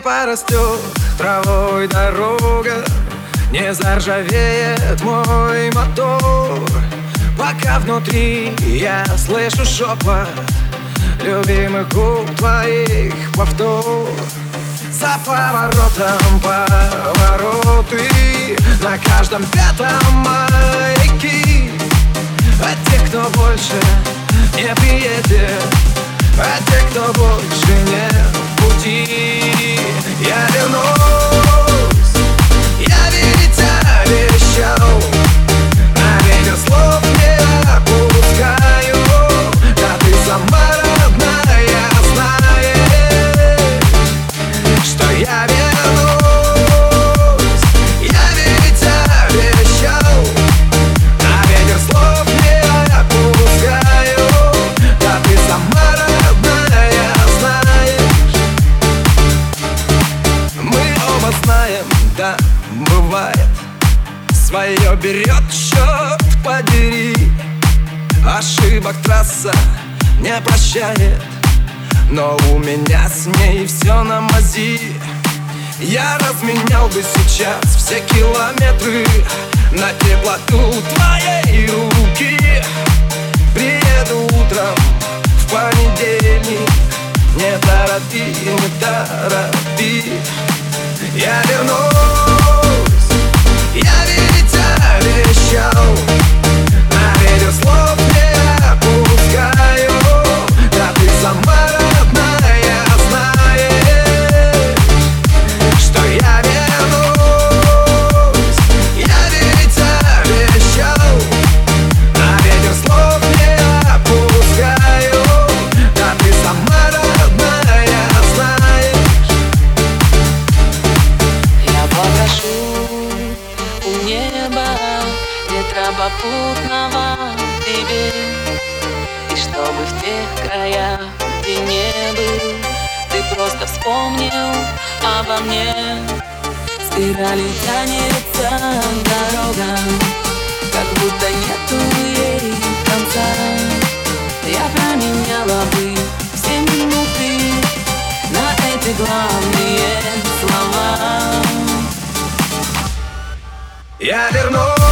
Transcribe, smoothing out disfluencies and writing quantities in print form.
порастет травой дорога, не заржавеет мой мотор, пока внутри я слышу шепот любимых губ твоих повтор. За поворотом повороты, на каждом пятом маяки. А те, кто больше не приедет, а те, кто больше не в пути, я вернусь, я ведь обещал, на ветер слов не опускаю. Да ты сама родная знаешь, что я вернусь, я ведь обещал, на ветер слов не опускаю. Да ты сама родная знаешь. Мы оба знаем, да, бывает, свое берет, черт подери. Ошибок трасса не прощает, но у меня с ней все на мази. Я разменял бы сейчас все километры на теплоту твоей руки. Приеду утром в понедельник, не торопи, не торопи. Я вернусь, я ведь обещал, на ветер слов не опускаю. Да ты сама родная знаешь, что я вернусь, я ведь обещал, на ветер слов не опускаю. Да ты сама родная знаешь. Я попрошу у неба ветра попутного тебе, и чтобы в тех краях, где не был, ты просто вспомнил обо мне. Спиралью тянется дорога, как будто нету ей конца. Я променяла бы все минуты на эти главные слова. Я вернусь.